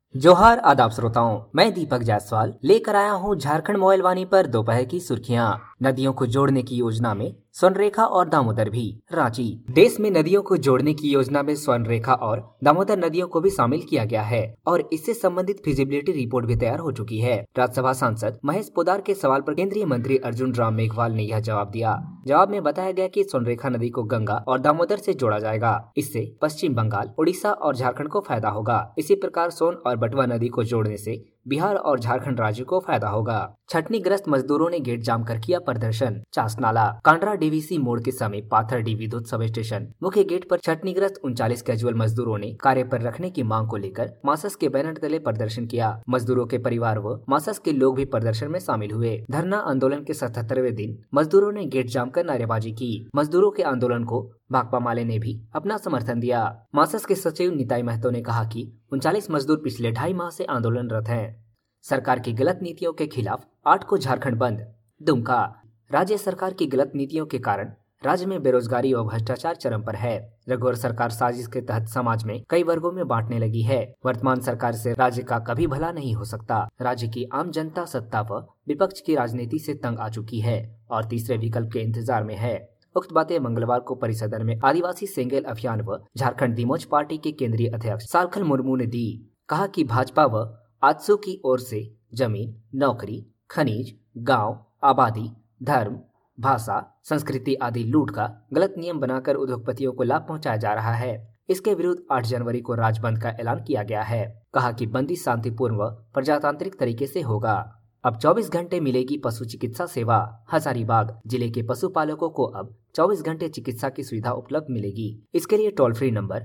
जोहार आदाब श्रोताओं, मैं दीपक जायसवाल लेकर आया हूँ झारखंड मोबाइल वाणी पर दोपहर की सुर्खियां। नदियों को जोड़ने की योजना में स्वर्णरेखा और दामोदर भी। रांची। देश में नदियों को जोड़ने की योजना में स्वर्णरेखा और दामोदर नदियों को भी शामिल किया गया है और इससे संबंधित फिजिबिलिटी रिपोर्ट भी तैयार हो चुकी है। राज्यसभा सांसद महेश पोद्दार के सवाल पर केंद्रीय मंत्री अर्जुन राम मेघवाल ने यह जवाब दिया। जवाब में बताया गया कि स्वर्णरेखा नदी को गंगा और दामोदर से जोड़ा जाएगा। इससे पश्चिम बंगाल, उड़ीसा और झारखंड को फायदा होगा। इसी प्रकार सोन और बटवा नदी को जोड़ने से बिहार और झारखंड राज्य को फायदा होगा। छटनी ग्रस्त मजदूरों ने गेट जाम कर किया प्रदर्शन। चासनाला। कांड्रा डीवीसी मोड़ के समीप पाथरडी विद्युत सब स्टेशन मुख्य गेट पर छटनी ग्रस्त 39 कैजुअल मजदूरों ने कार्य पर रखने की मांग को लेकर मासस के बैनर तले प्रदर्शन किया। मजदूरों के परिवार व मासस के लोग भी प्रदर्शन में शामिल हुए। धरना आंदोलन के 77वें दिन मजदूरों ने गेट जाम कर नारेबाजी की। मजदूरों के आंदोलन को भाकपा माले ने भी अपना समर्थन दिया। मासस के सचिव निताई महतो ने कहा कि 39 मजदूर पिछले 2.5 माह से आंदोलनरत हैं। सरकार की गलत नीतियों के खिलाफ 8 को झारखंड बंद। दुमका। राज्य सरकार की गलत नीतियों के कारण राज्य में बेरोजगारी व भ्रष्टाचार चरम पर है। रघुवर सरकार साजिश के तहत समाज में कई वर्गों में बांटने लगी है। वर्तमान सरकार से राज्य का कभी भला नहीं हो सकता। राज्य की आम जनता सत्ता व विपक्ष की राजनीति से तंग आ चुकी है और तीसरे विकल्प के इंतजार में है। उक्त बातें मंगलवार को परिसदन में आदिवासी सेंगेल अभियान व झारखंड दिमोच पार्टी के केंद्रीय अध्यक्ष सालखन मुर्मू ने दी। कहा कि भाजपा व आजसू की ओर से जमीन, नौकरी, खनिज, गांव, आबादी, धर्म, भाषा, संस्कृति आदि लूट का गलत नियम बनाकर उद्योगपतियों को लाभ पहुंचाया जा रहा है। इसके विरुद्ध 8 जनवरी को राजबंद का ऐलान किया गया है। कहा कि बंदी शांतिपूर्ण व प्रजातांत्रिक तरीके से होगा। अब 24 घंटे मिलेगी पशु चिकित्सा सेवा। हजारीबाग जिले के पशुपालकों को अब 24 घंटे चिकित्सा की सुविधा उपलब्ध मिलेगी। इसके लिए टोल फ्री नंबर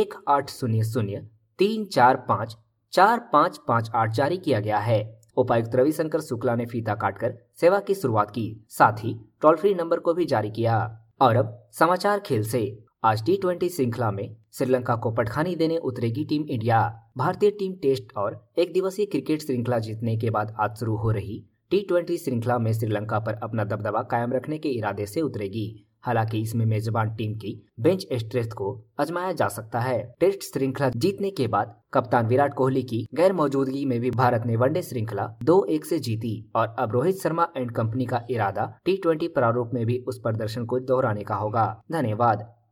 1800-345-4558 जारी किया गया है। उपायुक्त रविशंकर शुक्ला ने फीता काटकर सेवा की शुरुआत की, साथ ही टोल फ्री नंबर को भी जारी किया। और अब समाचार खेल से। आज T20 श्रृंखला में श्रीलंका को पटखानी देने उतरेगी टीम इंडिया। भारतीय टीम टेस्ट और एक दिवसीय क्रिकेट श्रृंखला जीतने के बाद आज शुरू हो रही T20 श्रृंखला में श्रीलंका पर अपना दबदबा कायम रखने के इरादे से उतरेगी। हालांकि इसमें मेजबान टीम की बेंच स्ट्रेंथ को आजमाया जा सकता है। टेस्ट श्रृंखला जीतने के बाद कप्तान विराट कोहली की गैर मौजूदगी में भी भारत ने वनडे श्रृंखला 2-1 से जीती और अब रोहित शर्मा एंड कंपनी का इरादा T20 प्रारूप में भी उस प्रदर्शन को दोहराने का होगा। धन्यवाद।